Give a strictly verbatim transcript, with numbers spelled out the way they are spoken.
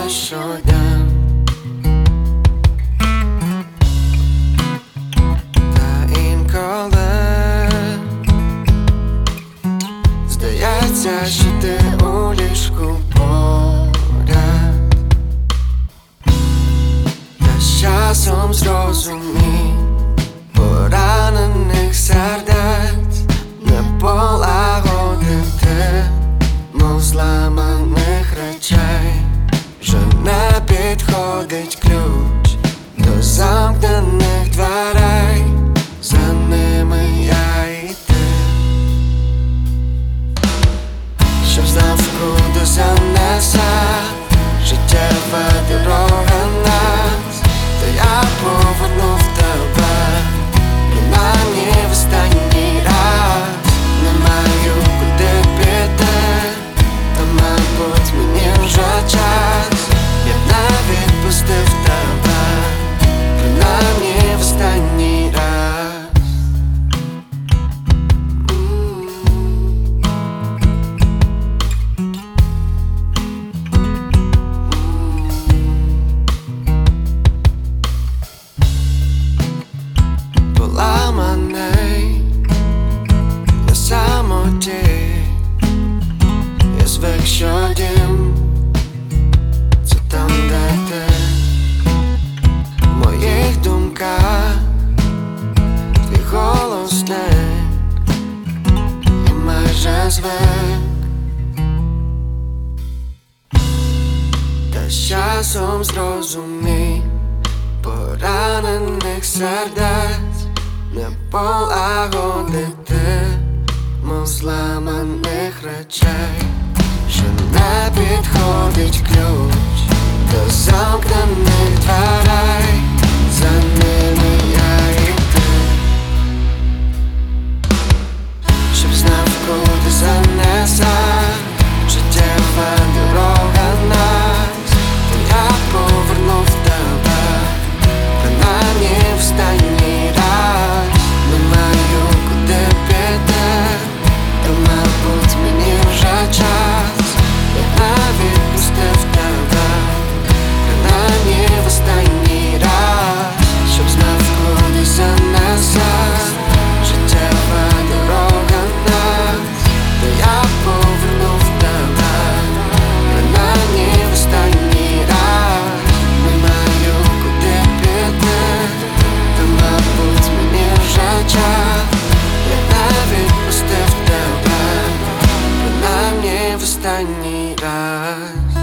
щодня. Та інколи здається, що ти у ліжку поряд. Та з часом зрозумій поранених сердець не полагодити, мов зламаних речей. Вже не підходить ключ до замкнених дверей, за ними я і ти. Щоб знав, куди занесе життєва дорога нас, то я повернув тебе, принаймні в останній раз. Не маю куди піти, та мабуть мені вже час. Я не відпустив тебе, принаймні в останній раз. Поламаний на самоті, я звик, що дім це там, де ти. В моїх думках твій голос зник, і майже звик. Та з часом зрозумій поранених сердець не полагодити, мов зламаних речей. Що не підходить ключ до замкнених дверей, за ними я і ти. Щоб знав, куди занесе життєва дорога нас, то я повернув тебе, принаймні в останній раз. Не маю куди піти, та мабуть мені вже час. Я не відпустив тебе, принаймні в останній раз. Щоб знав, куди занесе життєва дорога нас, то я повернув тебе, принаймні в останній раз. Не маю куди піти, та мабуть мені вже час. Я не відпустив тебе, принаймні в останній раз.